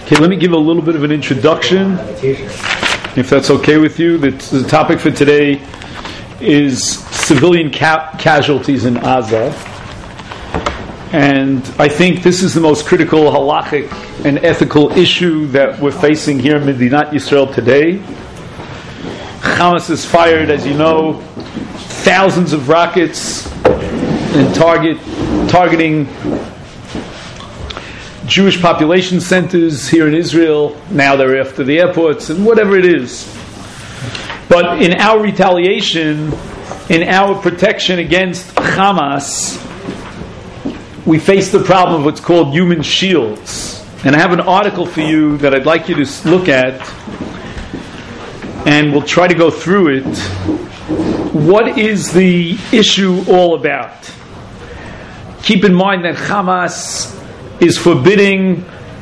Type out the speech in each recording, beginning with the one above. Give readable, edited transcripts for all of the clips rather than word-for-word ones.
Okay, let me give a little bit of an introduction, if that's okay with you. The topic for today is civilian casualties in Gaza. And I think this is the most critical halachic and ethical issue that we're facing here in Medinat Yisrael today. Hamas has fired, as you know, thousands of rockets and targeting Jewish population centers here in Israel. Now they're after the airports and whatever it is. But in our retaliation, in our protection against Hamas, we face the problem of what's called human shields. And I have an article for you that I'd like you to look at, and we'll try to go through it. What is the issue all about? Keep in mind that Hamas is forbidding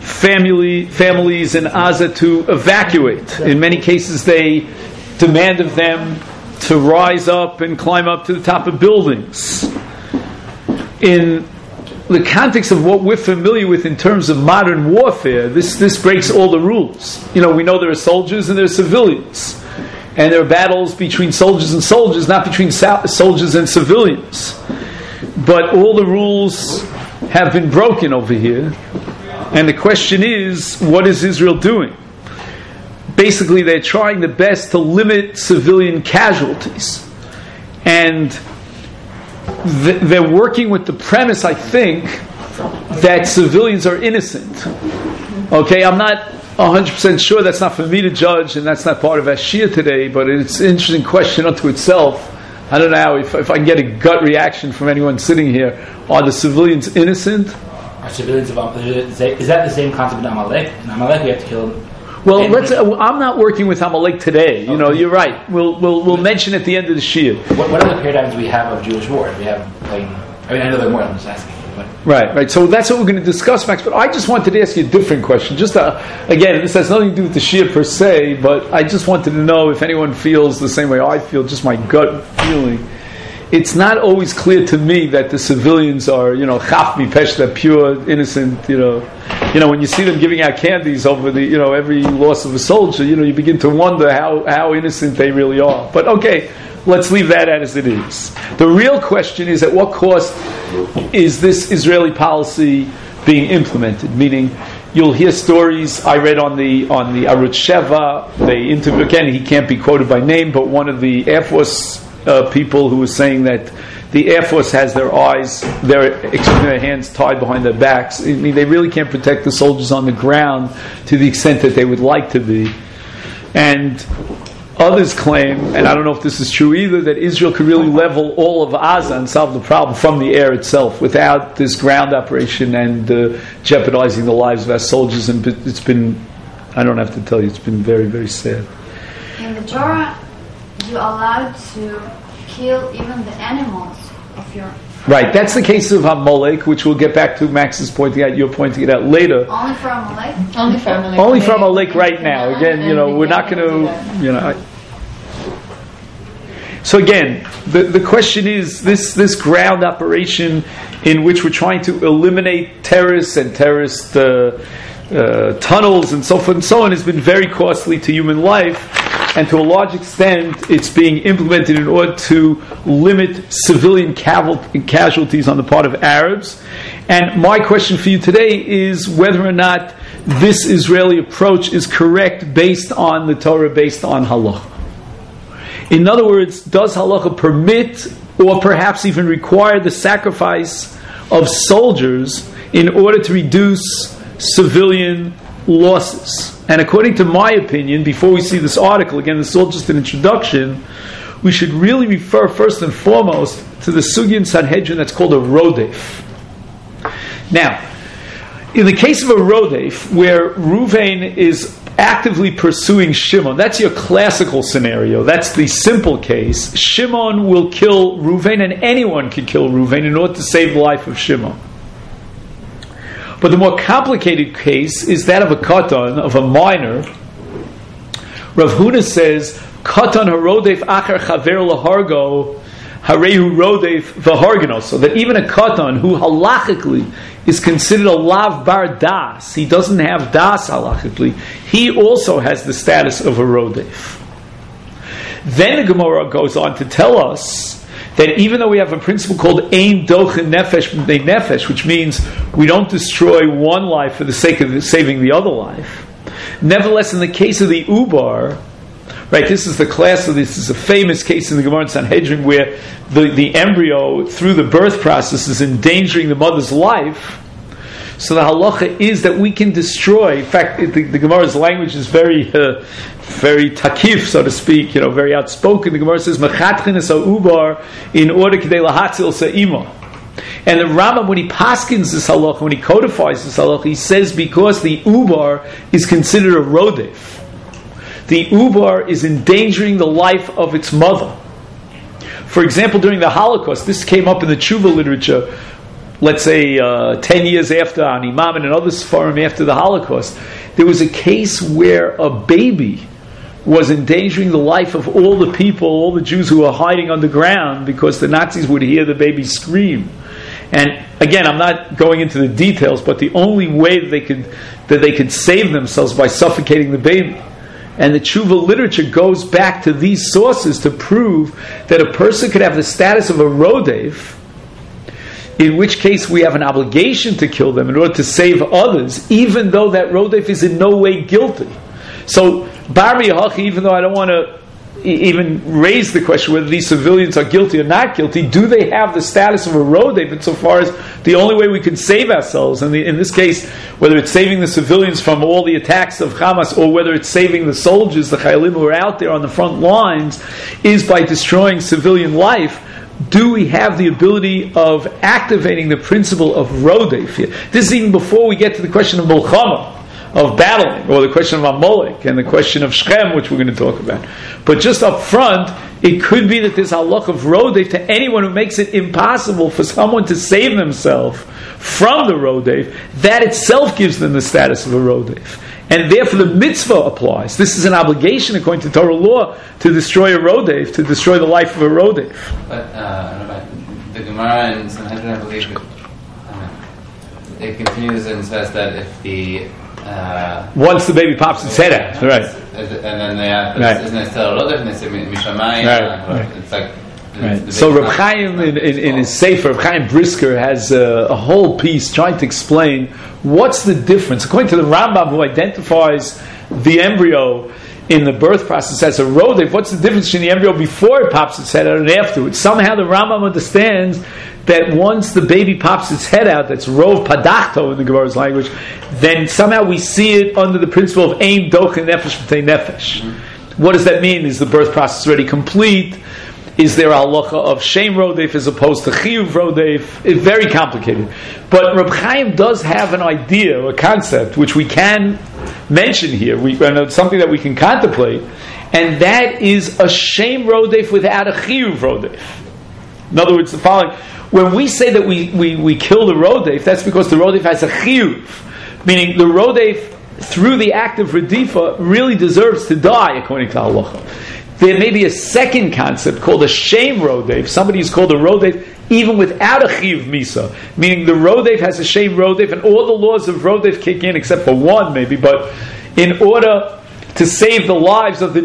families in Gaza to evacuate. In many cases, they demand of them to rise up and climb up to the top of buildings. In the context of what we're familiar with in terms of modern warfare, this breaks all the rules. You know, we know there are soldiers and there are civilians. And there are battles between soldiers and soldiers, not between soldiers and civilians. But all the rules have been broken over here. And the question is, what is Israel doing? Basically, they're trying their best to limit civilian casualties. And they're working with the premise, I think, that civilians are innocent. Okay, I'm not 100% sure. That's not for me to judge, and that's not part of Ashia today, but it's an interesting question unto itself. I don't know if I can get a gut reaction from anyone sitting here. Are the civilians innocent? Are civilians is that the same concept in Amalek? In Amalek, we have to kill them. Well, I'm not working with Amalek today. You know, you're right. We'll mention at the end of the Shia. What are the paradigms we have of Jewish war? We have, I know there are more. I'm just asking. Right. So that's what we're going to discuss, Max. But I just wanted to ask you a different question. Again, this has nothing to do with the Shia per se, but I just wanted to know if anyone feels the same way I feel, just my gut feeling. It's not always clear to me that the civilians are, chaf mipeshta, pure, innocent, when you see them giving out candies over the, every loss of a soldier, you begin to wonder how innocent they really are. But okay, let's leave that as it is. The real question is, at what cost is this Israeli policy being implemented? Meaning, you'll hear stories I read on the Arutz Sheva. They interview, again, he can't be quoted by name, but one of the Air Force people who was saying that the Air Force has their hands tied behind their backs. I mean, they really can't protect the soldiers on the ground to the extent that they would like to be. And others claim, and I don't know if this is true either, that Israel could really level all of Gaza and solve the problem from the air itself without this ground operation and jeopardizing the lives of our soldiers. And it's been, I don't have to tell you, it's been very, very sad. In the Torah, you're allowed to kill even the animals of your... Right, that's the case of Amalek, which we'll get back to. Max is pointing out, you're pointing it out later. Only for Amalek? Only for Amalek. Only for Amalek right now. Again, we're not going to, So again, the question is, this ground operation in which we're trying to eliminate terrorists and terrorist tunnels and so forth and so on has been very costly to human life. And to a large extent, it's being implemented in order to limit civilian casualties on the part of Arabs. And my question for you today is whether or not this Israeli approach is correct based on the Torah, based on halacha. In other words, does halacha permit or perhaps even require the sacrifice of soldiers in order to reduce civilian losses? And according to my opinion, before we see this article, again, this is all just an introduction, we should really refer first and foremost to the Sugya in Sanhedrin that's called a Rodef. Now, in the case of a Rodef, where Ruvain is actively pursuing Shimon, that's your classical scenario, that's the simple case. Shimon will kill Ruvain, and anyone can kill Ruvain in order to save the life of Shimon. But the more complicated case is that of a katan, of a minor. Rav Huna says, katan harodef achar chaver lahargo, harehu rodef v'hargano. So that even a katan who halachically is considered a lav bar das. He doesn't have das halachically. He also has the status of a rodef. Then the Gemara goes on to tell us that even though we have a principle called ein dochen nefesh b'nei nefesh, which means we don't destroy one life for the sake of saving the other life, nevertheless, in the case of the ubar, right, this is a famous case in the Gemara in Sanhedrin where the embryo, through the birth process, is endangering the mother's life. So the halacha is that we can destroy. In fact, the Gemara's language is very takif, so to speak, very outspoken. The Gemara says, "Mechatchin es ha'ubar in order k'dei lahatzil sa'ima." And the Rambam, when he paskins this halacha, when he codifies this halacha, he says because the ubar is considered a rodef, the ubar is endangering the life of its mother. For example, during the Holocaust, this came up in the tshuva literature, let's say 10 years after on Imam and other Sfarim after the Holocaust, there was a case where a baby was endangering the life of all the people, all the Jews who were hiding underground because the Nazis would hear the baby scream. And again, I'm not going into the details, but the only way that they could save themselves by suffocating the baby. And the tshuva literature goes back to these sources to prove that a person could have the status of a rodef, in which case we have an obligation to kill them in order to save others, even though that rodef is in no way guilty. So, bar miyahachi, even though I don't want to even raise the question whether these civilians are guilty or not guilty, do they have the status of a rodef insofar as the only way we can save ourselves, and in this case, whether it's saving the civilians from all the attacks of Hamas or whether it's saving the soldiers, the chayalim who are out there on the front lines, is by destroying civilian life, do we have the ability of activating the principle of rodef here? This is even before we get to the question of Mulchama, of battling, or the question of Amalek, and the question of Shechem, which we're going to talk about. But just up front, it could be that there's halach of rodef to anyone who makes it impossible for someone to save themselves from the rodef. That itself gives them the status of a rodef. And therefore the mitzvah applies. This is an obligation according to Torah law to destroy a rodef, to destroy the life of a rodef. But the Gemara in Sanhedrin, I believe, it continues and says that if the once the baby pops its head out, right? And then they ask, isn't it still a rodef? And they say mishamayim. Right. It's like. Right. So Reb Chaim in his Sefer, Reb Chaim Brisker has a whole piece trying to explain what's the difference. According to the Rambam, who identifies the embryo in the birth process as a rodef, what's the difference between the embryo before it pops its head out and afterwards? Somehow the Rambam understands that once the baby pops its head out, that's rov padachto in the Gemara's language, then somehow we see it under the principle of ein dochen nefesh b'tei nefesh. Mm-hmm. What does that mean? Is the birth process already complete? Is there a halacha of shem rodef as opposed to chiyuv rodef? It's very complicated. But Reb Chaim does have an idea, a concept, which we can mention here. It's something that we can contemplate, and that is a shem rodef without a chiyuv rodef. In other words, the following: when we say that we kill the rodef, that's because the rodef has a chiyuv, meaning the rodef, through the act of redifa, really deserves to die according to halacha. There may be a second concept called a shem rodef. Somebody is called a rodef even without a chiyuv misa, meaning the rodef has a shem rodef, and all the laws of rodef kick in except for one, maybe. But in order to save the lives of the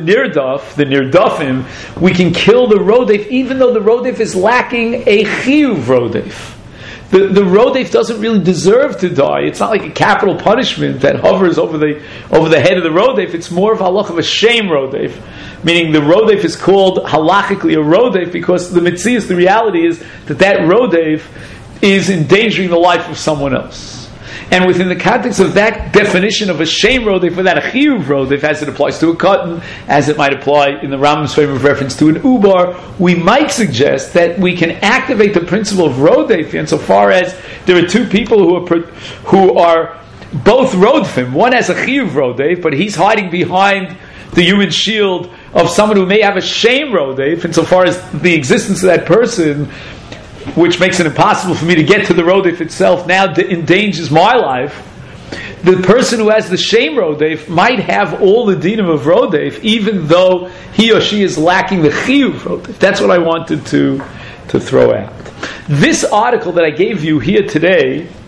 nirdafim, we can kill the rodef, even though the rodef is lacking a chiyuv rodef. The rodef doesn't really deserve to die. It's not like a capital punishment that hovers over the head of the rodef. It's more of halach of a shem rodef, meaning the rodef is called halachically a rodef because the mitzias, the reality is that rodef is endangering the life of someone else. And within the context of that definition of a shem rodef without a chiyuv rodef, as it applies to a cotton, as it might apply in the Rambam's frame of reference to an ubar, we might suggest that we can activate the principle of rodef insofar as there are two people who are both rodefim. One has a chiyuv rodef, but he's hiding behind the human shield of someone who may have a shem rodef, insofar as the existence of that person, which makes it impossible for me to get to the rodef itself, now endangers my life. The person who has the shem rodef might have all the dinim of rodef, even though he or she is lacking the chiyuv rodef. That's what I wanted to throw out. This article that I gave you here today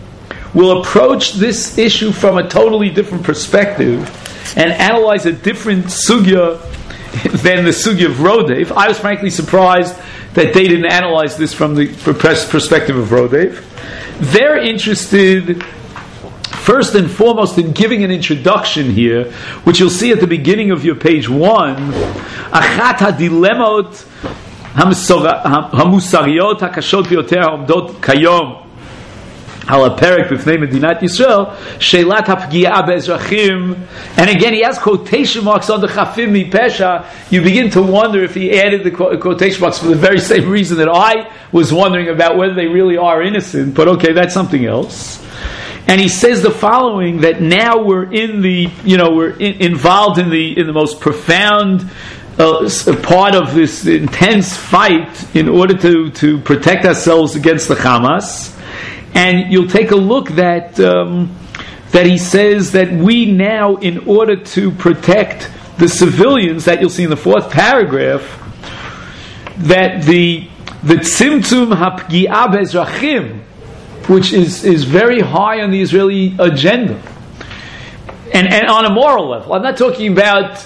will approach this issue from a totally different perspective and analyze a different sugya than the sugya of Rodev. I was frankly surprised that they didn't analyze this from the perspective of Rodev. They're interested first and foremost in giving an introduction here, which you'll see at the beginning of your page 1, Achat ha-dilemot hamusariyot hakashot biyoter ha'omdot kayom al ha'perek b'fnei Medinat Yisrael, shelat ha'pgi'a be'ezrachim. And again, he has quotation marks on the chafim mipesha. You begin to wonder if he added the quotation marks for the very same reason that I was wondering about whether they really are innocent. But okay, that's something else. And he says the following: that now we're in the, we're involved in the most profound part of this intense fight in order to protect ourselves against the Hamas. And you'll take a look that he says that we now, in order to protect the civilians, that you'll see in the 4th paragraph, that the tzimtzum hapgi'a be'ezrachim, which is very high on the Israeli agenda, and on a moral level. I'm not talking about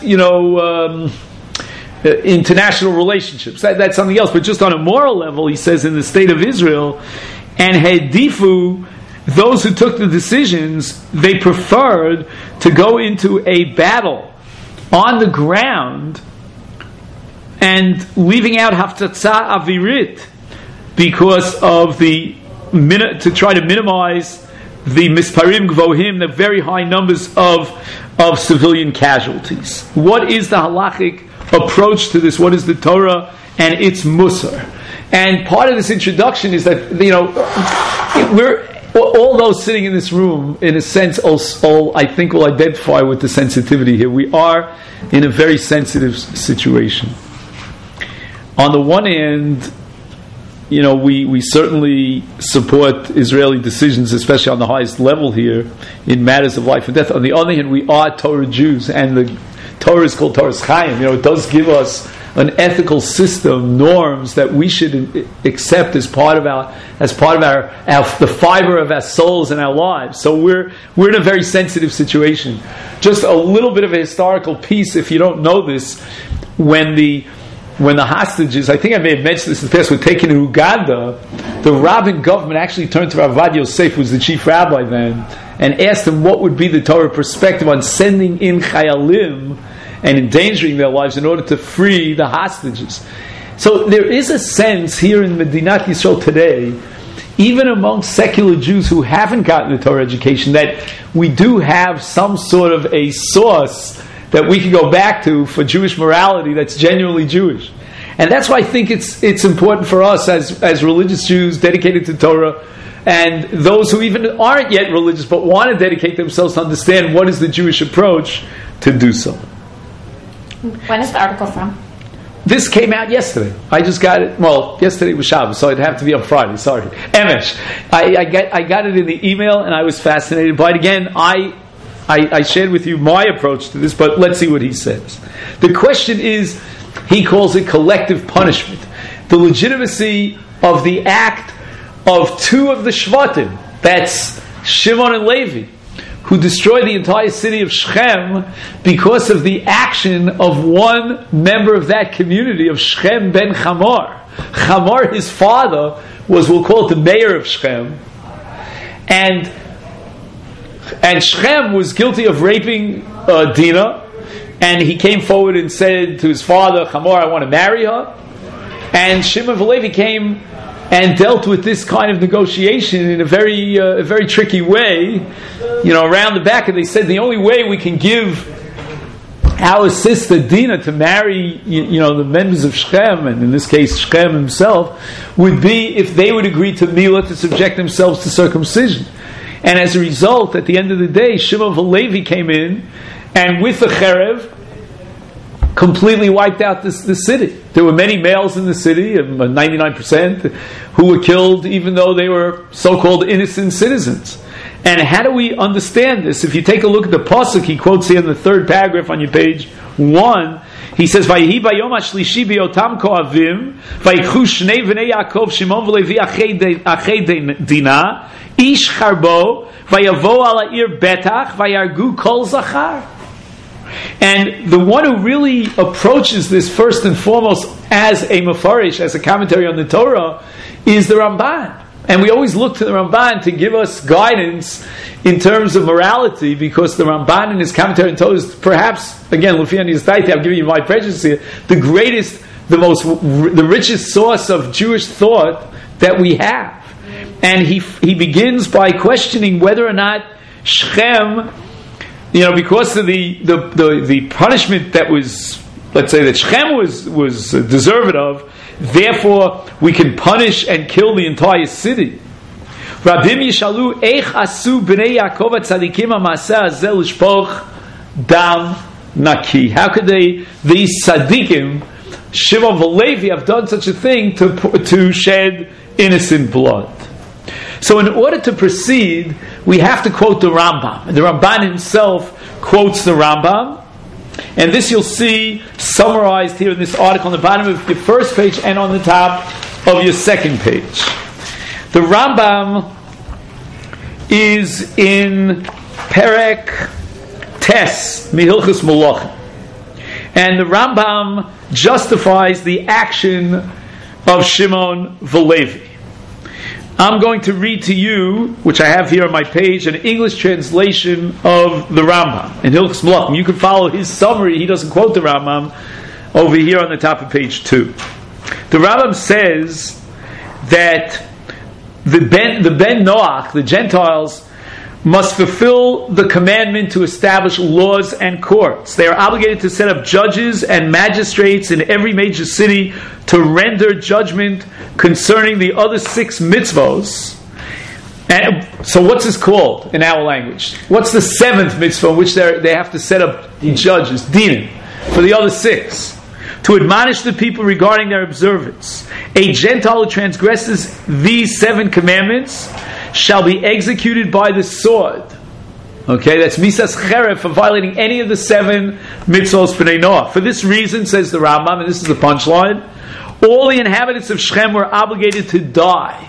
international relationships. That's something else. But just on a moral level, he says in the state of Israel, and hedifu, those who took the decisions, they preferred to go into a battle on the ground and leaving out haftatza avirit because of to try to minimize the misparim gvohim, the very high numbers of civilian casualties. What is the halachic approach to this? What is the Torah and its musar? And part of this introduction is that we're all those sitting in this room, in a sense, all I think will identify with the sensitivity here. We are in a very sensitive situation. On the one hand, we certainly support Israeli decisions, especially on the highest level here, in matters of life and death. On the other hand, we are Torah Jews, and the Torah is called Torah's Chaim. It does give us an ethical system, norms that we should accept as part of the fiber of our souls and our lives. So we're in a very sensitive situation. Just a little bit of a historical piece, if you don't know this, when the hostages, I think I may have mentioned this in the past, were taken in Uganda, the Rabin government actually turned to Rav Ovadia Yosef, who was the chief rabbi then, and asked him what would be the Torah perspective on sending in chayalim and endangering their lives in order to free the hostages. So there is a sense here in Medinat Yisrael today, even among secular Jews who haven't gotten the Torah education, that we do have some sort of a source that we can go back to for Jewish morality that's genuinely Jewish. And that's why I think it's important for us as religious Jews dedicated to Torah, and those who even aren't yet religious but want to dedicate themselves to understand what is the Jewish approach, to do so. When is the article from? This came out yesterday. I just got it. Well, yesterday was Shabbos, so it'd have to be on Friday. Sorry, Emesh. I got it in the email, and I was fascinated by it. Again, I shared with you my approach to this, but let's see what he says. The question is, he calls it collective punishment. The legitimacy of the act of 2 of the Shvatim, that's Shimon and Levi, who destroyed the entire city of Shechem because of the action of one member of that community, of Shechem ben Chamor. Chamor, his father, was, we'll call it the mayor of Shechem, and Shechem was guilty of raping Dinah, and he came forward and said to his father, Chamor, I want to marry her. And Shimon and Levi came and dealt with this kind of negotiation in a very tricky way, around the back. And they said the only way we can give our sister Dinah to marry, the members of Shechem, and in this case Shechem himself, would be if they would agree to Milah, to subject themselves to circumcision. And as a result, at the end of the day, Shimon and Levi came in, and with the Cherev, completely wiped out the city. There were many males in the city, 99%, who were killed even though they were so-called innocent citizens. And how do we understand this? If you take a look at the pasuk, he quotes here in the 3rd paragraph on your page 1, he says, "Vayihi bayom hashlishi beyotam koavim, vayikhu shnei v'nei Yaakov Shimon v'Levi achei Dinah Ish charbo vayavo ala ir betach vayargu kol zachar. And the one who really approaches this first and foremost as a mafarish, as a commentary on the Torah, is the Ramban. And we always look to the Ramban to give us guidance in terms of morality, because the Ramban in his commentary on Torah is perhaps, again, Lufian Yizdaiti, I'm giving you my prejudice here, the greatest, the richest source of Jewish thought that we have. And he begins by questioning whether or not Shechem, because of the punishment that was, let's say, that Shechem was deserved of, therefore we can punish and kill the entire city. Rabim yishalu eich asu bnei Yaakov tzadikim ha'maseh hazeh lishpoch dam naki. How could these tzadikim, Shimon v'Levi, have done such a thing to shed innocent blood? So in order to proceed, we have to quote the Rambam. And the Ramban himself quotes the Rambam. And this you'll see summarized here in this article on the bottom of your first page and on the top of your second page. The Rambam is in Perek Tes Mihilchus Malachim. And the Rambam justifies the action of Shimon v'Levi. I'm going to read to you, which I have here on my page, an English translation of the Rambam in Hilchos Malachim. You can follow his summary. He doesn't quote the Rambam over here on the top of page 2. The Rambam says that the Ben Noach, the Gentiles, must fulfill the commandment to establish laws and courts. They are obligated to set up judges and magistrates in every major city to render judgment concerning the other 6 mitzvos. And so what's this called in our language? What's the 7th mitzvah in which they have to set up judges, dinim, for the other 6? To admonish the people regarding their observance. A Gentile who transgresses these 7 commandments shall be executed by the sword. Okay, that's misas cheref, for violating any of the 7 mitzvos b'nei Noach. For this reason, says the Rambam, and this is the punchline, all the inhabitants of Shechem were obligated to die.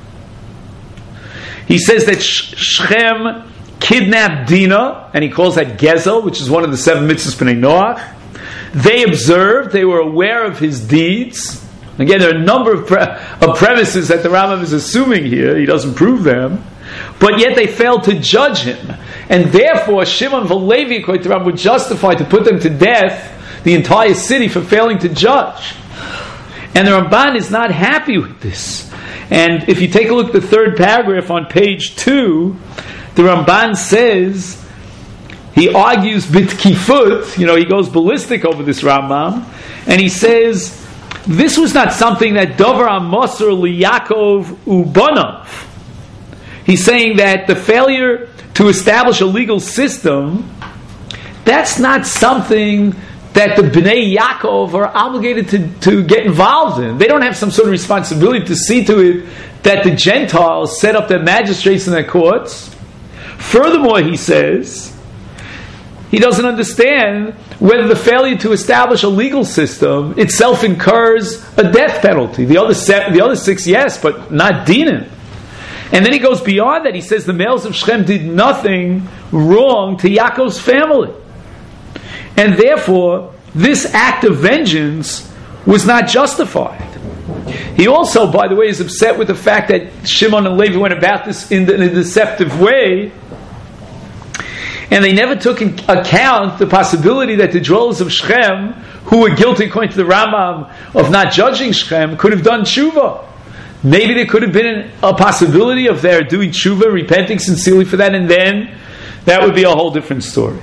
He says that Shechem kidnapped Dinah, and he calls that Gezel, which is one of the 7 mitzvos b'nei Noach. They observed, they were aware of his deeds. Again, there are a number of premises that the Rambam is assuming here. He doesn't prove them. But yet they failed to judge him. And therefore, Shimon v'Levi, according to the Rambam, would justify to put them to death, the entire city, for failing to judge. And the Ramban is not happy with this. And if you take a look at the 3rd paragraph on page 2, the Ramban says, he argues bitkifut, he goes ballistic over this Rambam, and he says, this was not something that Dover Amosar liyakov ubanav. He's saying that the failure to establish a legal system, that's not something that the Bnei Yaakov are obligated to get involved in. They don't have some sort of responsibility to see to it that the Gentiles set up their magistrates and their courts. Furthermore, he says, he doesn't understand whether the failure to establish a legal system itself incurs a death penalty. The other 6, yes, but not dinim. And then he goes beyond that. He says the males of Shechem did nothing wrong to Yaakov's family. And therefore, this act of vengeance was not justified. He also, by the way, is upset with the fact that Shimon and Levi went about this in a deceptive way, and they never took into account the possibility that the dwellers of Shechem, who were guilty, according to the Rambam, of not judging Shechem, could have done tshuva. Maybe there could have been a possibility of their doing tshuva, repenting sincerely for that, and then that would be a whole different story.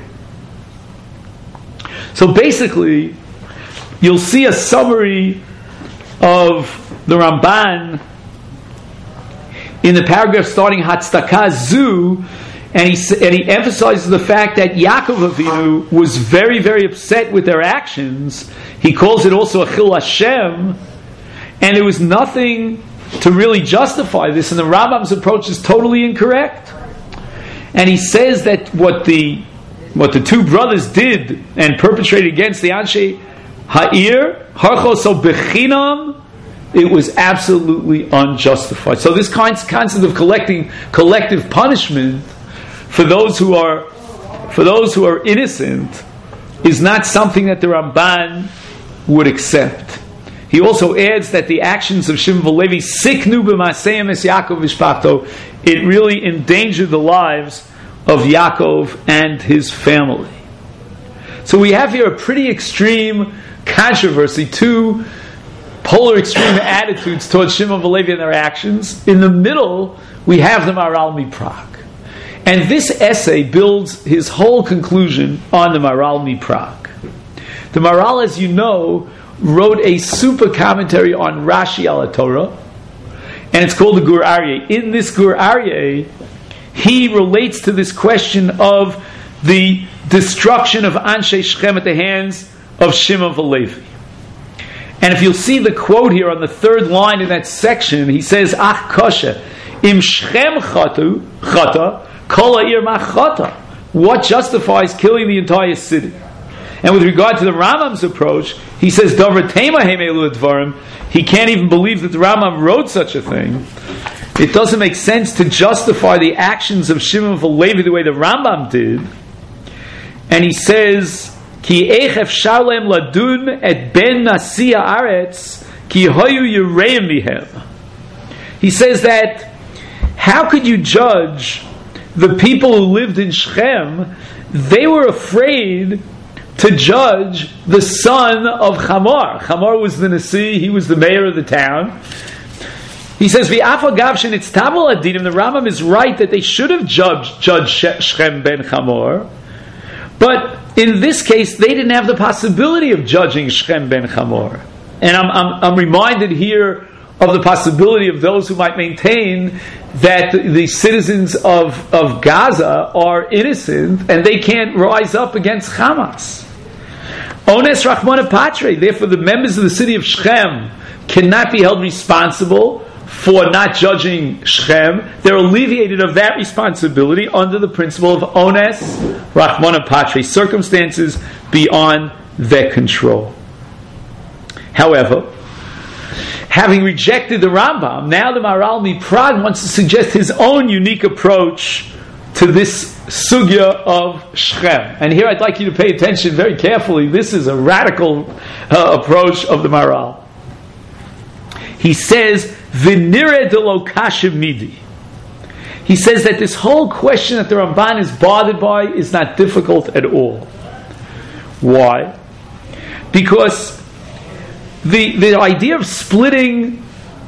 So basically, you'll see a summary of the Ramban in the paragraph starting Hatzdaka Zu, and he emphasizes the fact that Yaakov Avinu was very, very upset with their actions. He calls it also a Chil Hashem, and there was nothing to really justify this, and the Rambam's approach is totally incorrect. And he says that what the 2 brothers did and perpetrated against the Anshe Ha'ir, Harchoso Bechinam It was absolutely unjustified. So this concept of collective punishment for those who are innocent is not something that the Ramban would accept. He also adds that the actions of Shimon v'Levi siknu b'maseim es Yaakov v'shpachto. It really endangered the lives of Yaakov and his family. So we have here a pretty extreme controversy, two polar extreme attitudes towards Shimon v'Levi and their actions. In the middle, we have the Maharal MiPrague. And this essay builds his whole conclusion on the Maharal MiPrague. The Maharal, as you know, wrote a super commentary on Rashi al Torah, and it's called the Gur Aryeh. In this Gur Aryeh, he relates to this question of the destruction of Anshe Shechem at the hands of Shimon v'Levi. And if you'll see the quote here on the third line in that section, he says, Ach koshe, im Shechem chata, kol ha'ir machata. What justifies killing the entire city? And with regard to the Rambam's approach, he says, Dover tema heimelu advarim. He can't even believe that the Rambam wrote such a thing. It doesn't make sense to justify the actions of Shimon v'Levi the way the Rambam did. And he says, Ki eich efshar lehem ladun et ben nasi haaretz ki hoyu yireim mihem. He says that, how could you judge the people who lived in Shechem? They were afraid to judge the son of Chamor. Chamor was the Nasi, he was the mayor of the town. He says, V'afagav shenitztabel adinim, the Rambam is right that they should have judged Shechem ben Chamor, but in this case, they didn't have the possibility of judging Shechem ben Chamor. And I'm reminded here of the possibility of those who might maintain that the citizens of Gaza are innocent and they can't rise up against Hamas. Ones Rachmana Patre, therefore the members of the city of Shechem cannot be held responsible for not judging Shechem. They're alleviated of that responsibility under the principle of Ones Rachmana Patre, circumstances beyond their control. However, having rejected the Rambam, now the Maharal MiPrague wants to suggest his own unique approach to this sugya of Shechem. And here I'd like you to pay attention very carefully. This is a radical approach of the Maharal. He says, V'nireh de lo kasha midi. He says that this whole question that the Ramban is bothered by is not difficult at all. Why? Because the idea of splitting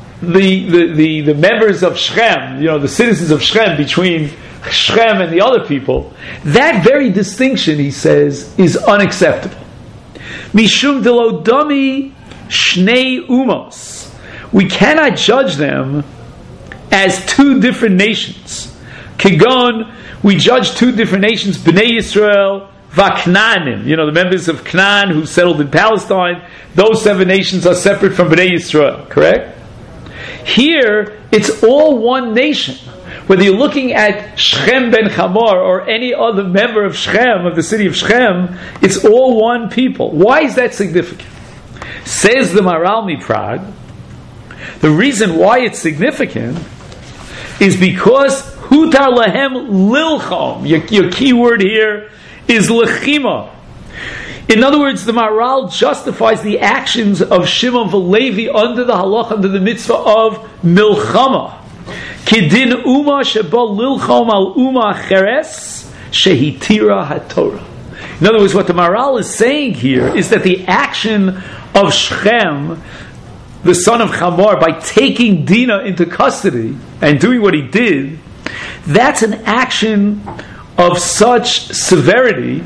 the members of Shechem, the citizens of Shechem, between Shechem and the other people, that very distinction, he says, is unacceptable. Mishum de lo dami shnei umos. We cannot judge them as two different nations. Kigon, we judge two different nations, Bnei Yisrael, Vaknanim, the members of Canaan who settled in Palestine. Those 7 nations are separate from Bnei Yisrael, correct? Here, it's all one nation. Whether you're looking at Shechem ben Chamor or any other member of Shechem, of the city of Shechem, it's all one people. Why is that significant? Says the Maharal MiPrague, the reason why it's significant is because Hutar lahem lilchom. Your key word here is lechima. In other words, the Maharal justifies the actions of Shimon v'Levi under the halach, under the mitzvah of milchama. Kidin uma sheba lilchom al uma cheres shehitira haTorah. In other words, what the Maharal is saying here is that the action of Shechem, the son of Chamor, by taking Dinah into custody and doing what he did, that's an action of such severity.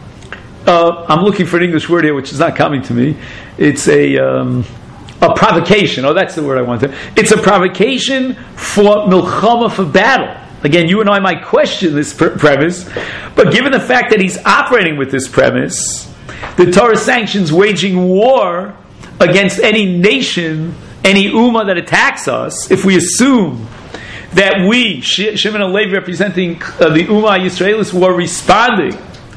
I'm looking for an English word here which is not coming to me. It's a provocation. Oh, that's the word I wanted. It's a provocation for milchama, for battle. Again, you and I might question this premise, but given the fact that he's operating with this premise, the Torah sanctions waging war against any nation, any ummah that attacks us, if we assume that we, Shimon and Levi representing the ummah Yisraelis, were responding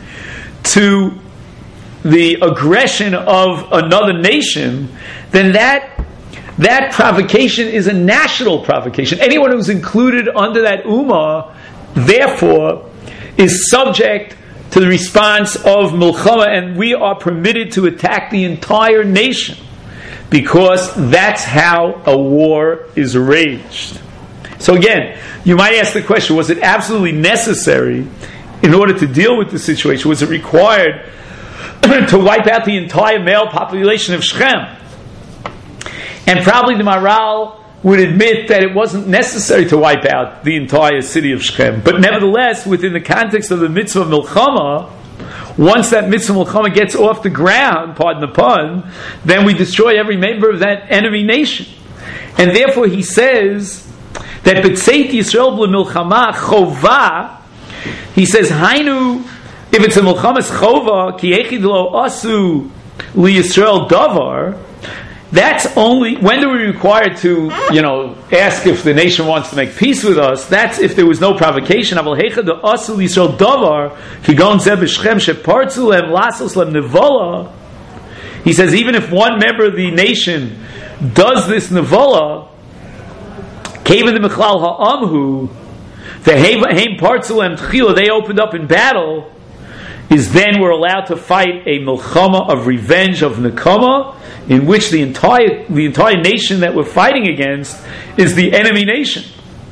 to the aggression of another nation, then that that provocation is a national provocation. Anyone who's included under that ummah, therefore, is subject to the response of milchama, and we are permitted to attack the entire nation, because that's how a war is waged. So again, you might ask the question, was it absolutely necessary in order to deal with the situation? Was it required to wipe out the entire male population of Shechem? And probably the Maharal would admit that it wasn't necessary to wipe out the entire city of Shechem. But nevertheless, within the context of the mitzvah milchama, once that mitzvah milchama gets off the ground, pardon the pun, then we destroy every member of that enemy nation. And therefore he says that B'tzeit Yisrael b'milchama chova, he says, Hainu, if it's a milchamas chova, ki echid lo asu li Yisrael davar, that's only, when do we require to, ask if the nation wants to make peace with us? That's if there was no provocation. He says, even if one member of the nation does this nevola, they opened up in battle, is then we're allowed to fight a milchama of revenge, of nekama, in which the entire nation that we're fighting against is the enemy nation.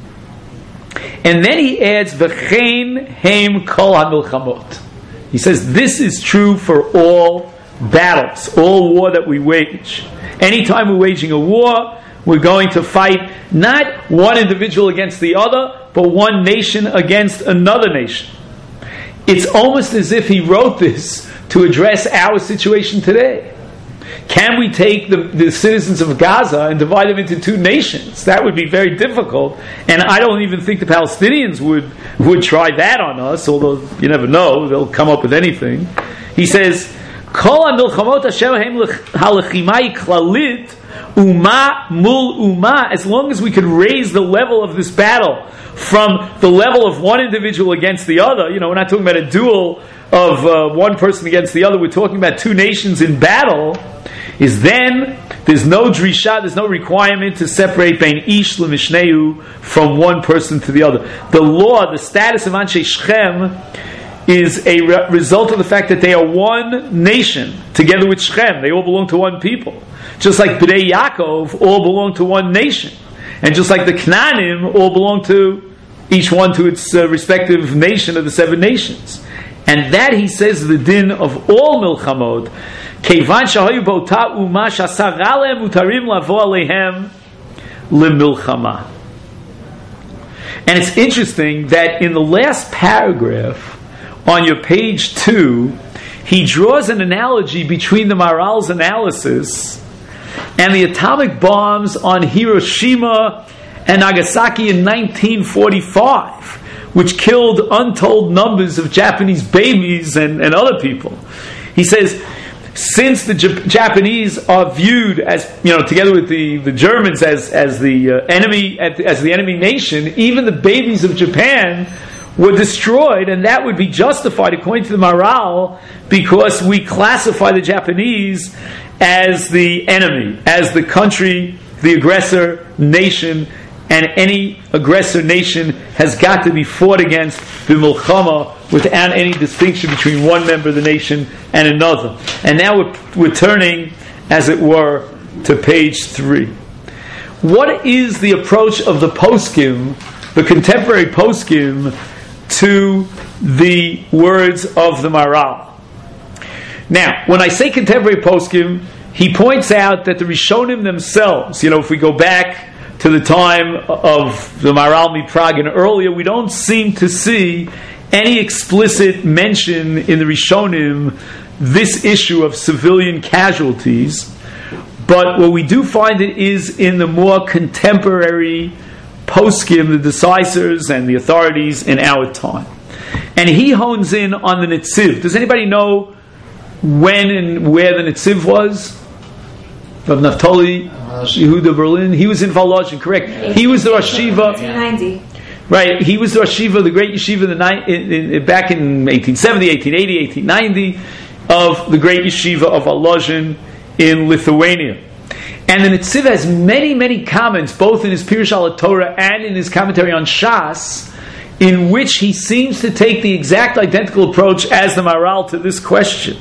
And then he adds, V'chein heim kol ha-milchamot. He says, this is true for all battles, all war that we wage. Anytime we're waging a war, we're going to fight not one individual against the other, but one nation against another nation. It's almost as if he wrote this to address our situation today. Can we take the citizens of Gaza and divide them into two nations? That would be very difficult, and I don't even think the Palestinians would try that on us, although you never know, they'll come up with anything. He says, Kol ha-milchamot asher hem ha-lechimai klalit Uma mul uma, as long as we could raise the level of this battle from the level of one individual against the other, we're not talking about a duel of one person against the other, we're talking about two nations in battle, is then there's no drisha, there's no requirement to separate bein ish lemishneu from one person to the other. The law, the status of Anshe Shechem is a result of the fact that they are one nation together with Shechem. They all belong to one people. Just like Bnei Yaakov all belong to one nation. And just like the Knaanim all belong to each one to its respective nation of the seven nations. And that, he says, the din of all milchamot. Keivan shahayu b'ota uma shasar alem mutarim lavo alehem lemilchama. And it's interesting that in the last paragraph on your page 2, he draws an analogy between the Maharal's analysis and the atomic bombs on Hiroshima and Nagasaki in 1945, which killed untold numbers of Japanese babies and other people. He says, since the Japanese are viewed as, together with the Germans as the enemy nation, even the babies of Japan were destroyed, and that would be justified according to the Maharal because we classify the Japanese as the enemy, as the country, the aggressor nation, and any aggressor nation has got to be fought against b'milchama without any distinction between one member of the nation and another. And now we're turning, as it were, to page 3. What is the approach of the poskim, the contemporary poskim, to the words of the Maharal? Now, when I say contemporary poskim, he points out that the Rishonim themselves, if we go back to the time of the Maharal Miprag and earlier, we don't seem to see any explicit mention in the Rishonim this issue of civilian casualties. But what we do find it is in the more contemporary poskim, the decisors and the authorities in our time. And he hones in on the Netziv. Does anybody know when and where the Netziv was? Of Naftali Yehuda Berlin. He was in Volozhin, correct. He was the Rosh Yeshiva. 1890. Right, he was the Rosh Yeshiva, the great Yeshiva back in 1870, 1880, 1890 of the great Yeshiva of Volozhin in Lithuania. And the Netziv has many, many comments, both in his Pirush al Torah and in his commentary on Shas, in which he seems to take the exact identical approach as the Maharal to this question.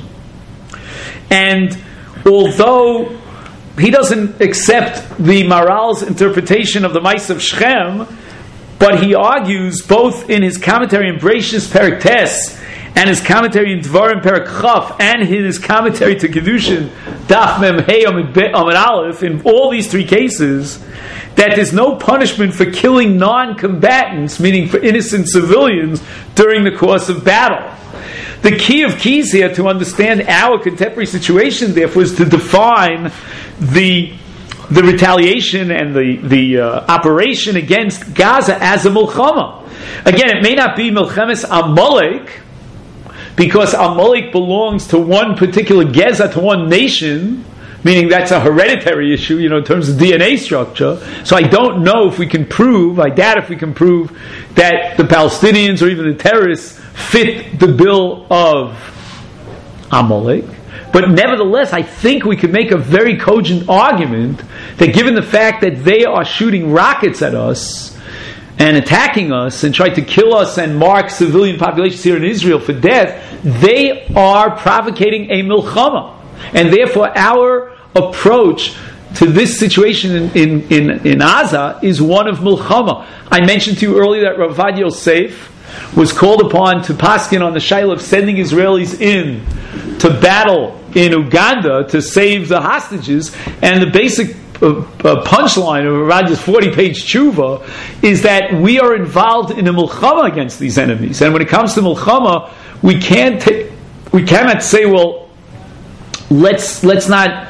And although he doesn't accept the Maharal's interpretation of the Ma'aseh of Shechem, but he argues both in his commentary in Bereishis Perek Tes and his commentary in Dvarim Perek Chaf and in his commentary to Kedushin Daf Mem Hey Amud Aleph, in all these three cases, that there's no punishment for killing non-combatants, meaning for innocent civilians, during the course of battle. The key of keys here to understand our contemporary situation, therefore, is to define the retaliation and the operation against Gaza as a milchama. Again, it may not be milchemes Amalek, because Amalek belongs to one particular geza, to one nation, meaning that's a hereditary issue, in terms of DNA structure. So I don't know if we can prove, I doubt if we can prove that the Palestinians or even the terrorists fit the bill of Amalek. But nevertheless, I think we can make a very cogent argument that given the fact that they are shooting rockets at us and attacking us and trying to kill us and mark civilian populations here in Israel for death, they are provocating a milchama. And therefore our approach to this situation in Gaza is one of milchama. I mentioned to you earlier that Rav Ovadia Yosef was called upon to paskin on the shaila of sending Israelis in to battle in Uganda to save the hostages, and the basic punchline of Rav Ovadia's 40-page tshuva is that we are involved in a milchama against these enemies. And when it comes to milchama, we cannot say, well, let's not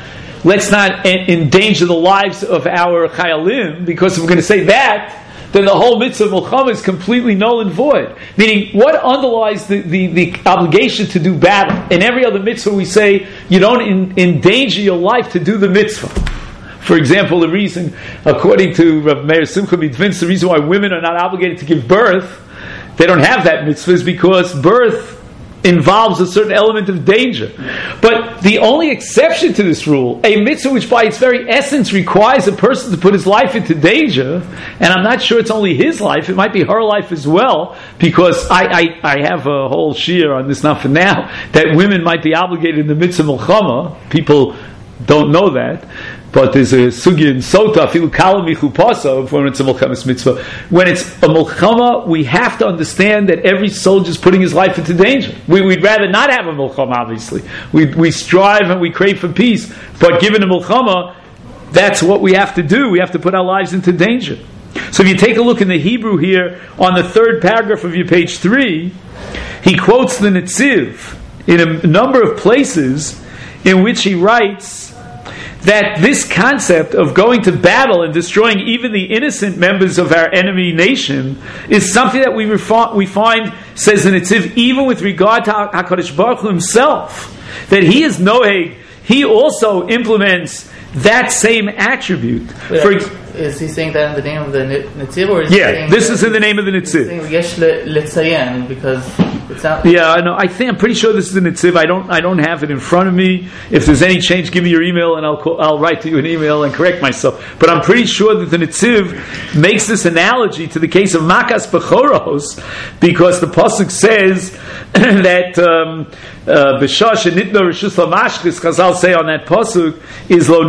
endanger the lives of our chayalim, because if we're going to say that, then the whole mitzvah of milchama is completely null and void. Meaning, what underlies the obligation to do battle? In every other mitzvah we say, you don't endanger your life to do the mitzvah. For example, the reason, according to Rav Meir Simcha Midvinsk, the reason why women are not obligated to give birth, they don't have that mitzvah, is because birth involves a certain element of danger. But the only exception to this rule, a mitzvah which by its very essence requires a person to put his life into danger, and I'm not sure it's only his life, it might be her life as well, because I have a whole shiur on this, not for now, that women might be obligated in the mitzvah milchama. People don't know that, but there's a sugya in Sota, afilu kala michupasa, when it's a milchamas mitzvah. When it's a milchama, we have to understand that every soldier is putting his life into danger. We'd rather not have a milchama, obviously. We strive and we crave for peace, but given a milchama, that's what we have to do. We have to put our lives into danger. So if you take a look in the Hebrew here, on the third paragraph of your page 3, he quotes the Netziv in a number of places in which he writes that this concept of going to battle and destroying even the innocent members of our enemy nation is something that we find, says the Netziv, even with regard to HaKadosh Baruch Hu himself, that he is Noheg, he also implements that same attribute. Is he saying that in the name of the Netziv, or is he saying this is in the name of the Netziv? Yesh Letzayen, because it's not. Yeah, I know. I'm pretty sure this is the Netziv. I don't have it in front of me. If there's any change, give me your email, and I'll write to you an email and correct myself. But I'm pretty sure that the Netziv makes this analogy to the case of Makas Bechoros, because the pasuk says that B'shah shenitna reshus lamashchis, Chazal say on that pasuk, is lo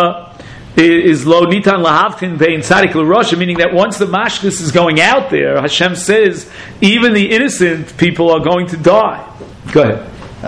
nitan lahavtin bein tzadik l'rosha, meaning that once the mashchus is going out there, Hashem says even the innocent people are going to die. Go ahead.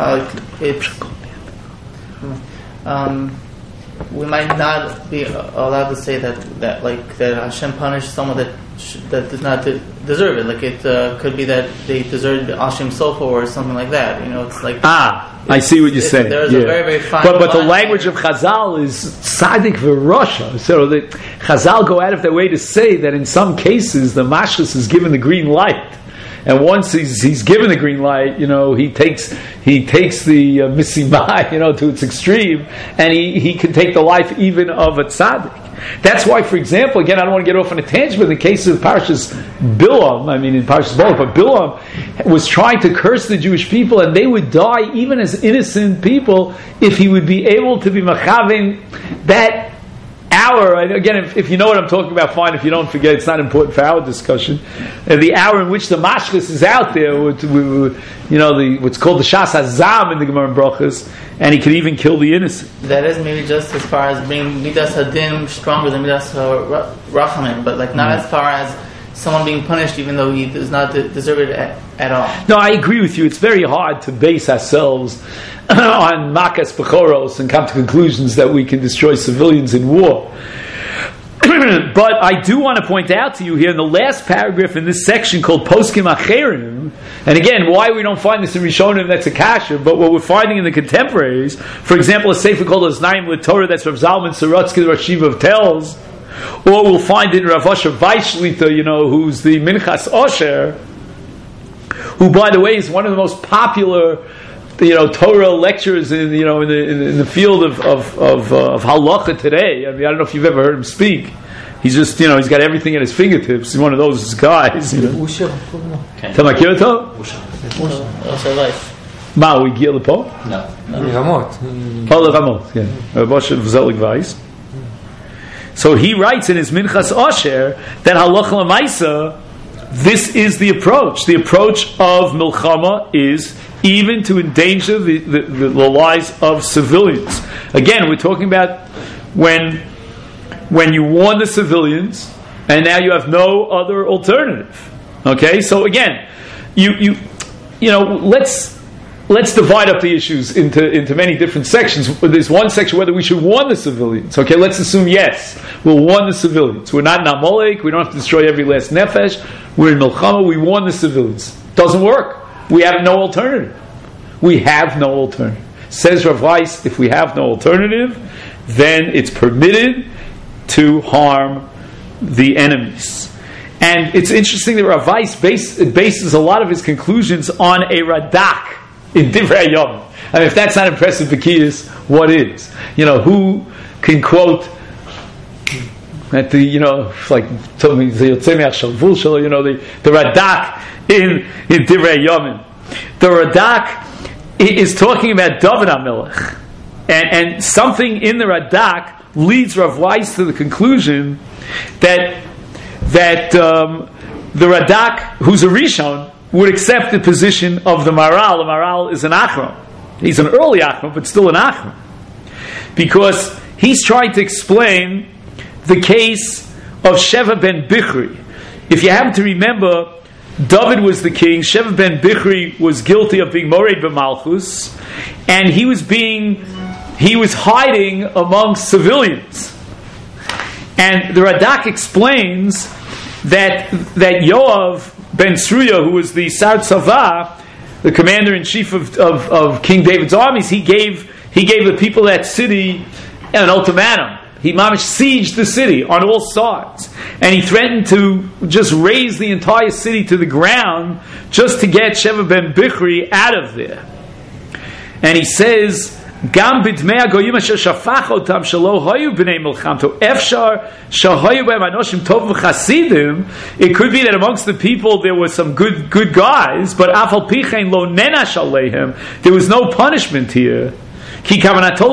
We might not be allowed to say that Hashem punished someone that does not deserve it. Like it could be that they deserve the Ashim Sofa or something like that. It's like I see what you're saying. There's a very, very fine but the language of Chazal is Tzadik v'Rosha. So the Chazal go out of their way to say that in some cases the Mashchus is given the green light. And once he's given the green light, he takes the misimah, to its extreme, and he can take the life even of a tzaddik. That's why, for example, again, I don't want to get off on a tangent, but in the case of Parshas Bilam, in Parshas Balak, but Bilam was trying to curse the Jewish people, and they would die even as innocent people if he would be able to be machavin that hour, again, if you know what I'm talking about, fine. If you don't, forget, it's not important for our discussion. The hour in which the mashchus is out there, what's called the shas hazam in the Gemara and Brachos, and he could even kill the innocent. That is maybe just as far as being midas hadin stronger than midas rachamim, but like not as far as someone being punished even though he does not deserve it at all. No, I agree with you. It's very hard to base ourselves on makas bechoros and come to conclusions that we can destroy civilians in war. But I do want to point out to you here in the last paragraph in this section called Poskim Acherim, and again, why we don't find this in Rishonim, that's a kasha, but what we're finding in the contemporaries, for example, a sefer called Oznaim L'Torah, that's Rav Zalman Sorotsky, the Rosh Yeshiva of Telz, or we'll find it in Rav Asher Weisshlita, who's the Minchas Osher, who, by the way, is one of the most popular Torah lecturers in the field of halacha today. I mean, I don't know if you've ever heard him speak. He's just he's got everything at his fingertips. He's one of those guys. אתה מכיר אותו? מה, הוא הגיע לפה? לא. לרמות. לרמות, כן. רב אושר זelig Weiss. So he writes in his Minchas Osher that halacha l'maisa, this is the approach. The approach of milchama is even to endanger the lives of civilians. Again, we're talking about when you warn the civilians, and now you have no other alternative. Okay, so again, let's divide up the issues into many different sections. There's one section whether we should warn the civilians. Okay, let's assume yes, we'll warn the civilians. We're not in Amalek. We don't have to destroy every last nefesh. We're in Milchama. We warn the civilians. Doesn't work. We have no alternative. We have no alternative. Says Rav Weiss, if we have no alternative, then it's permitted to harm the enemies. And it's interesting that Rav Weiss bases a lot of his conclusions on a Radak in Divrei Hayom. I mean, if that's not impressive B'kiyas, what is? Who can quote at the, like told me the Radak in Divrei Hayom. The Radak is talking about David HaMelech, and something in the Radak leads Rav Weiss to the conclusion that the Radak, who's a Rishon, would accept the position of the Maral. The Maral is an Achron. He's an early Achron, but still an Achron, because he's trying to explain the case of Sheva ben Bichri. If you happen to remember, David was the king. Sheva ben Bichri was guilty of being Mored b'Malchus, and he was hiding among civilians. And the Radak explains that Yoav ben Sruya, who was the Sar Tzava, the commander-in-chief of King David's armies, he gave the people of that city an ultimatum. He mamish sieged the city on all sides, and he threatened to just raise the entire city to the ground just to get Sheva ben Bichri out of there. And he says, "Gam b'dmei hagoyim asher shafach otam shelo hayu b'nei milchamto efshar shahayu b'hem anoshim tov v'chasidim." It could be that amongst the people there were some good guys, but afal pichein lo nenash aleihem. There was no punishment here. If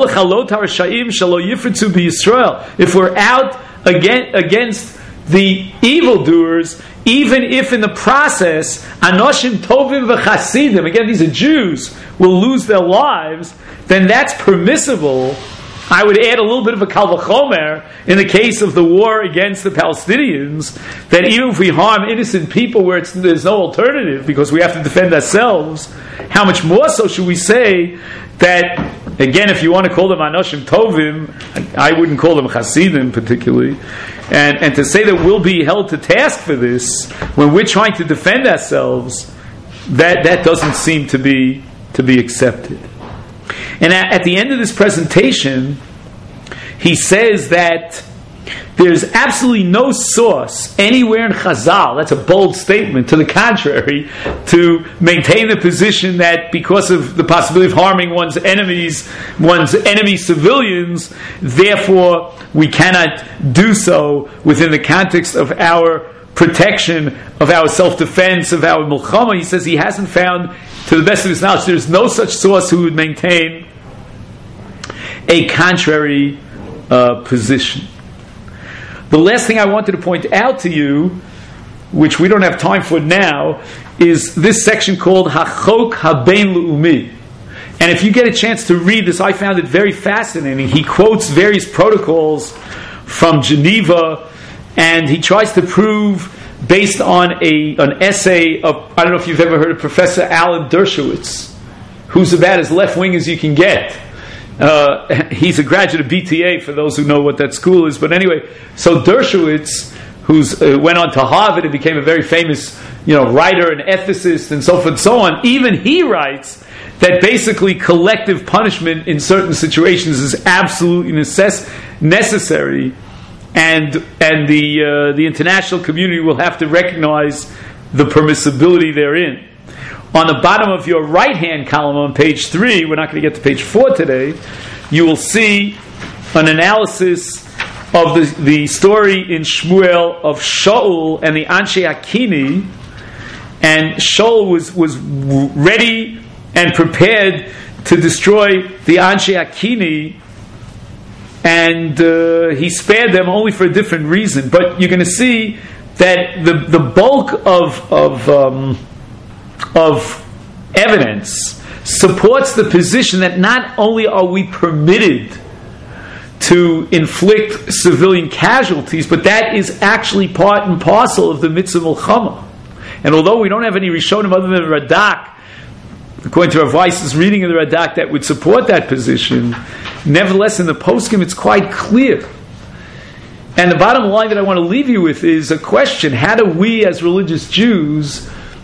we're out against the evildoers, even if in the process anoshim tovim v'chasidim, again these are Jews, will lose their lives, then that's permissible. I would add a little bit of a kal v'chomer in the case of the war against the Palestinians, that even if we harm innocent people where there's no alternative because we have to defend ourselves, how much more so should we say that, again, if you want to call them Anoshim Tovim, I wouldn't call them Hasidim particularly, and to say that we'll be held to task for this when we're trying to defend ourselves, that doesn't seem to be accepted. And at the end of this presentation, he says that there's absolutely no source anywhere in Chazal, that's a bold statement, to the contrary, to maintain the position that because of the possibility of harming one's enemy civilians, therefore we cannot do so within the context of our protection, of our self-defense, of our milchama. He says he hasn't found, to the best of his knowledge, there's no such source who would maintain a contrary position. The last thing I wanted to point out to you, which we don't have time for now, is this section called Hachok Haben Le'umi. And if you get a chance to read this, I found it very fascinating. He quotes various protocols from Geneva, and he tries to prove, based on an essay of, I don't know if you've ever heard of Professor Alan Dershowitz, who's about as left-wing as you can get. He's a graduate of BTA, for those who know what that school is. But anyway, so Dershowitz, who's went on to Harvard and became a very famous, writer and ethicist and so forth and so on, even he writes that basically collective punishment in certain situations is absolutely necessary, and the international community will have to recognize the permissibility therein. On the bottom of your right-hand column on page 3, we're not going to get to page 4 today, you will see an analysis of the story in Shmuel of Shaul and the Anshe Akini. And Shaul was ready and prepared to destroy the Anshe Akini, and he spared them only for a different reason. But you're going to see that the bulk of evidence supports the position that not only are we permitted to inflict civilian casualties, but that is actually part and parcel of the mitzvah milchama. And although we don't have any Rishonim other than Radak, according to Rav Weiss's reading of the Radak, that would support that position, nevertheless in the poskim it's quite clear. And the bottom line that I want to leave you with is a question: how do we as religious Jews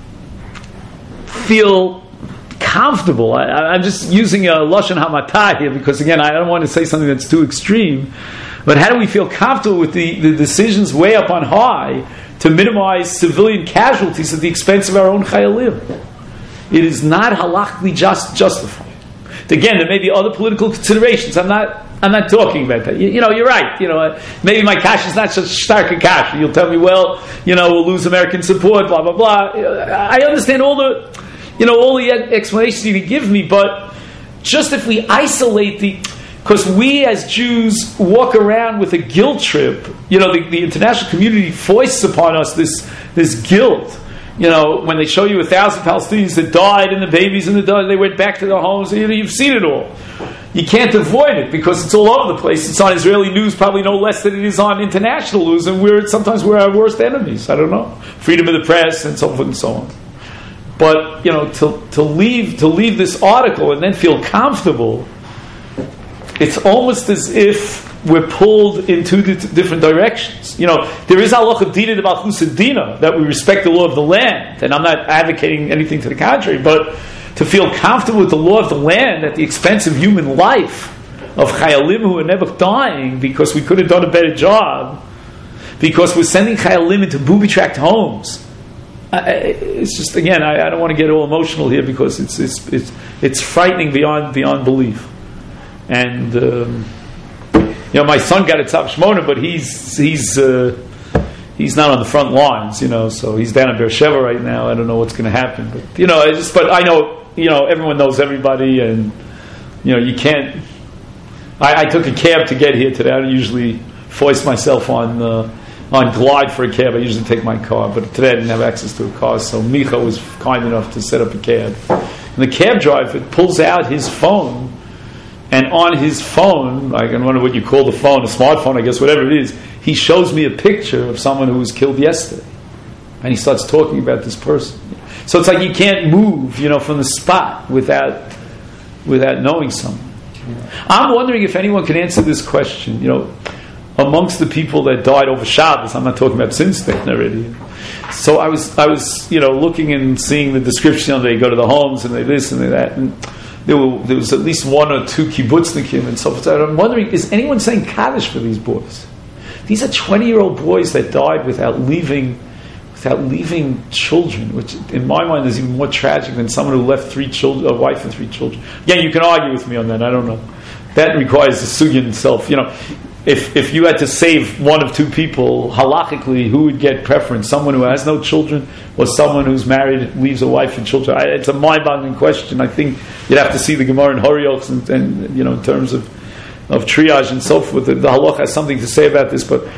feel comfortable? I'm just using a Lashon Hamatah here because, again, I don't want to say something that's too extreme, but how do we feel comfortable with the decisions way up on high to minimize civilian casualties at the expense of our own chayalim? It is not halachically justified. Again, there may be other political considerations. I'm not talking about that. You're right. Maybe my cash is not such stark a cash. You'll tell me, well, we'll lose American support, blah blah blah. I understand all the explanations you can give me, but just if we isolate because we as Jews walk around with a guilt trip. The international community foists upon us this guilt. When they show you 1,000 Palestinians that died and the babies and they went back to their homes, you've seen it all. You can't avoid it because it's all over the place. It's on Israeli news probably no less than it is on international news, and sometimes we're our worst enemies. I don't know. Freedom of the press and so forth and so on. But to leave this article and then feel comfortable, it's almost as if we're pulled in two different directions. There is halacha dina about chusadina, that we respect the law of the land, and I'm not advocating anything to the contrary, but to feel comfortable with the law of the land at the expense of human life, of chayalim who are never dying because we could have done a better job, because we're sending chayalim into booby-tracked homes. It's just, again, I don't want to get all emotional here because it's frightening beyond belief. And my son got a Tzav Shmona, but he's not on the front lines, so he's down in Beersheba right now. I don't know what's going to happen, but I know, everyone knows everybody, and you can't. I took a cab to get here today. I don't usually foist myself on Glide for a cab. I usually take my car, but today I didn't have access to a car, so Micha was kind enough to set up a cab. And the cab driver pulls out his phone, and on his phone, I don't know what you call the phone, a smartphone, I guess, whatever it is, he shows me a picture of someone who was killed yesterday. And he starts talking about this person. So it's like you can't move, from the spot without knowing someone. I'm wondering if anyone can answer this question, amongst the people that died over Shabbos. I'm not talking about since then already. So I was looking and seeing the description. They go to the homes and they this and they that, and there was at least one or two kibbutznikim and so forth. I'm wondering, is anyone saying Kaddish for these boys? These are 20-year-old boys that died without leaving children, which in my mind is even more tragic than someone who left 3 children, a wife and 3 children. Again, you can argue with me on that. I don't know. That requires a sugya in itself. If you had to save one of 2 people, halachically, who would get preference? Someone who has no children, or someone who's married, leaves a wife and children? It's a mind-boggling question. I think you'd have to see the Gemara in Horioch and in terms of triage and so forth. The halach has something to say about this, but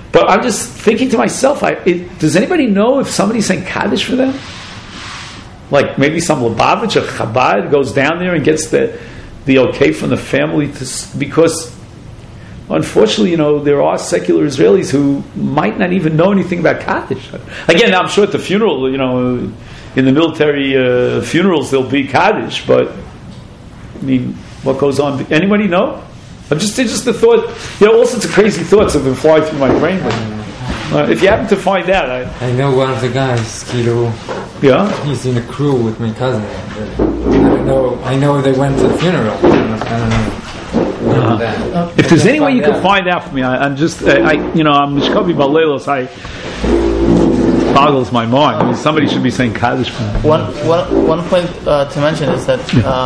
But I'm just thinking to myself, does anybody know if somebody's saying Kaddish for them? Like maybe some Lubavitch or Chabad goes down there and gets the okay from the family because unfortunately, there are secular Israelis who might not even know anything about Kaddish. Again, I'm sure at the funeral, in the military funerals there'll be Kaddish, but I mean, what goes on? Anybody know? Just the thought. All sorts of crazy thoughts have been flying through my brain. But if you happen to find out, I know one of the guys, Kilo. Yeah, he's in a crew with my cousin. I don't know. I know they went to the funeral. I don't know. If there's any way you can find out for me, I'm Mishkavi Balelos. Boggles my mind. I mean, somebody should be saying Kaddish for me. One point to mention is that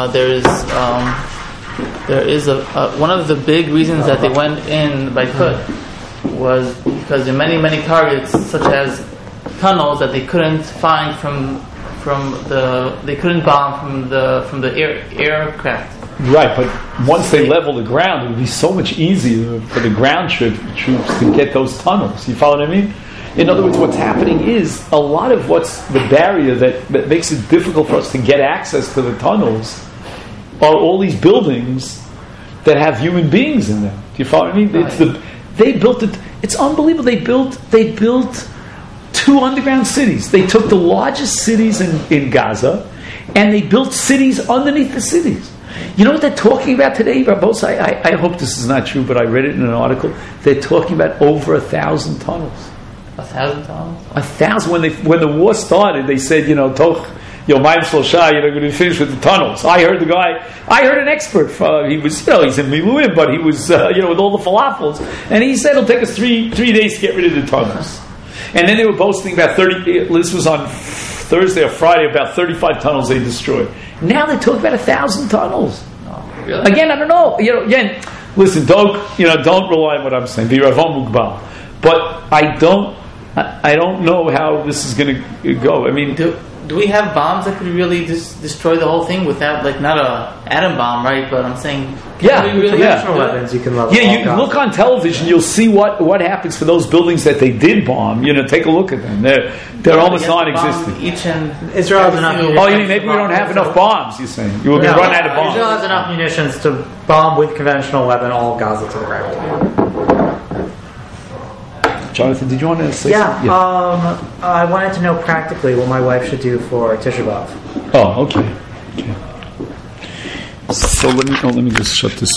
there is one of the big reasons that they went in by foot was because in many targets, such as tunnels that they couldn't find they couldn't bomb from the aircraft. Right, but once they level the ground, it would be so much easier for the ground troops to get those tunnels. You follow what I mean? In other words, what's happening is a lot of what's the barrier that makes it difficult for us to get access to the tunnels are all these buildings that have human beings in them. Do you follow what I mean? Right. They built it. It's unbelievable. They built 2 underground cities. They took the largest cities in Gaza, and they built cities underneath the cities. You know what they're talking about today, Rabos? I hope this is not true, but I read it in an article. They're talking about over 1,000 tunnels. 1,000 tunnels? 1,000. When the war started, they said, Toch Yomayim Shlosha, you're going to finish with the tunnels. I heard an expert. He was, he's in Miluim, but he was, with all the falafels, and he said it'll take us 3 days to get rid of the tunnels. And then they were boasting about 30. This was on Thursday or Friday. About 35 tunnels they destroyed. Now they talk about 1,000 tunnels. Oh, really? Again, I don't know. Again, listen. Don't rely on what I'm saying. V'Ravam Mugbal. But I don't know how this is going to go. I mean, do we have bombs that could really just destroy the whole thing without, not a atom bomb, right? But I'm saying, conventional weapons you can level. Yeah, you look on television, you'll see what happens for those buildings that they did bomb. Take a look at them. They're almost non-existent. Israel has enough munitions. Oh, you mean maybe we don't have enough bombs? You're saying you will be run out of bombs. Israel has enough munitions to bomb with conventional weapon all of Gaza to the ground. Jonathan, did you want to say something? I wanted to know practically what my wife should do for Tisha B'Av. Oh, okay. So let me just shut this